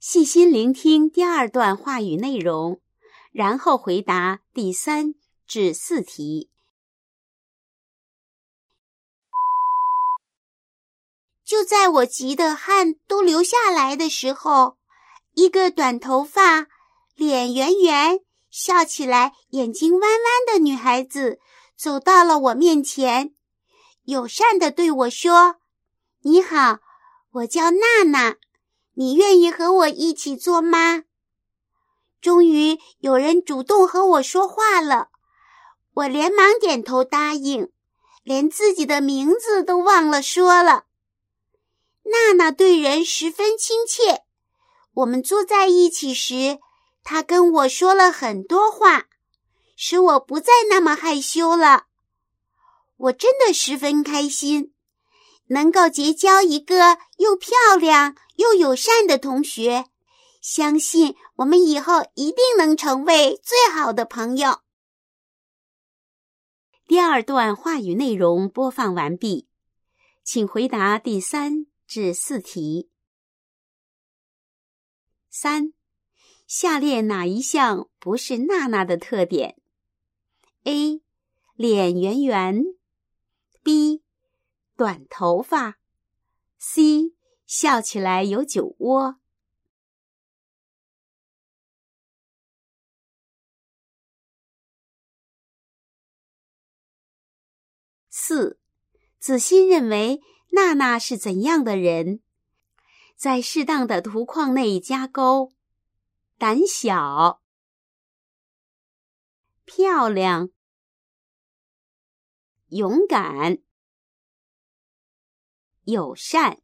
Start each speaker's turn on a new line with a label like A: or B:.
A: 细心聆听第2段话语内容，然后回答第3至4题。
B: 就在我急得汗都流下来的时候，一个短头发、脸圆圆、笑起来眼睛弯弯的女孩子走到了我面前，友善地对我说：“你好，我叫娜娜，你愿意和我一起做吗？”终于有人主动和我说话了，我连忙点头答应，连自己的名字都忘了说了。娜娜对人十分亲切，我们坐在一起时，她跟我说了很多话，使我不再那么害羞了。我真的十分开心，能够结交一个又漂亮又友善的同学，相信我们以后一定能成为最好的朋友。
A: 第2段话语内容播放完毕，请回答第3至4题。3. 下列哪一项不是娜娜的特点？ A. 脸圆圆 B. 短头发 C. 笑起来有酒窝。4. 子欣认为娜娜是怎样的人？在适当的图框内加勾。胆小、漂亮、勇敢、友善。